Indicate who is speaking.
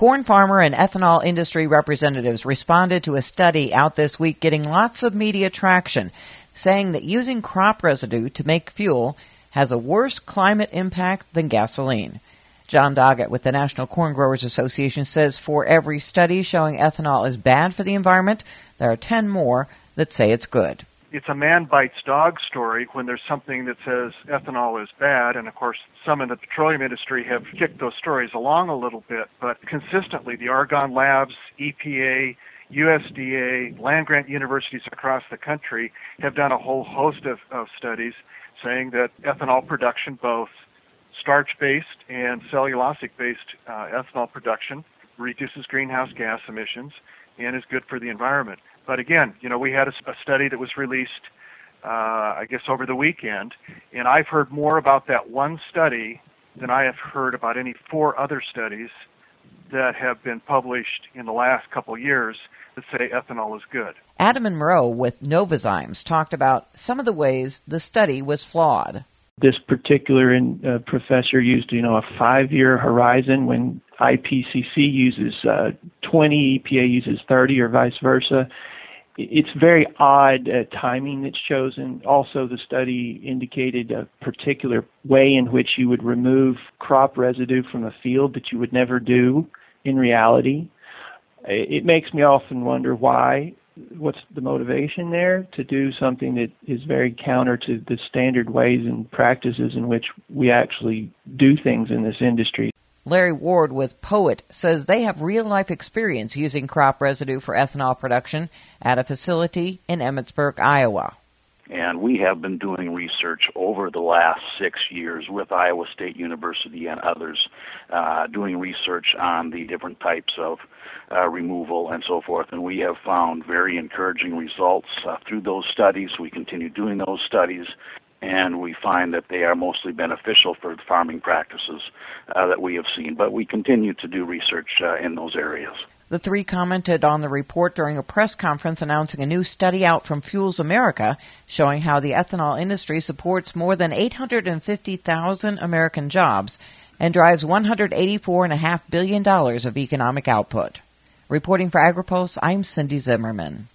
Speaker 1: Corn farmer and ethanol industry representatives responded to a study out this week getting lots of media traction, saying that using crop residue to make fuel has a worse climate impact than gasoline. John Doggett with the National Corn Growers Association says for every study showing ethanol is bad for the environment, there are 10 more that say it's good.
Speaker 2: It's a man bites dog story when there's something that says ethanol is bad, and of course some in the petroleum industry have kicked those stories along a little bit, but consistently the Argonne Labs, EPA, USDA, land-grant universities across the country have done a whole host of studies saying that ethanol production, both starch-based and cellulosic-based ethanol production, reduces greenhouse gas emissions and is good for the environment. But again, we had a study that was released, over the weekend, and I've heard more about that one study than I have heard about any 4 other studies that have been published in the last couple years that say ethanol is good.
Speaker 1: Adam and Moreau with Novozymes talked about some of the ways the study was flawed.
Speaker 3: This particular professor used, a 5-year horizon when IPCC uses 20, EPA uses 30, or vice versa. It's very odd timing that's chosen. Also, the study indicated a particular way in which you would remove crop residue from a field that you would never do in reality. It makes me often wonder why. What's the motivation there to do something that is very counter to the standard ways and practices in which we actually do things in this industry?
Speaker 1: Larry Ward with Poet says they have real-life experience using crop residue for ethanol production at a facility in Emmitsburg, Iowa.
Speaker 4: And we have been doing research over the last 6 years with Iowa State University and others, doing research on the different types of removal and so forth. And we have found very encouraging results through those studies. We continue doing those studies, and we find that they are mostly beneficial for the farming practices that we have seen. But we continue to do research in those areas.
Speaker 1: The 3 commented on the report during a press conference announcing a new study out from Fuels America showing how the ethanol industry supports more than 850,000 American jobs and drives $184.5 billion of economic output. Reporting for AgriPulse, I'm Cindy Zimmerman.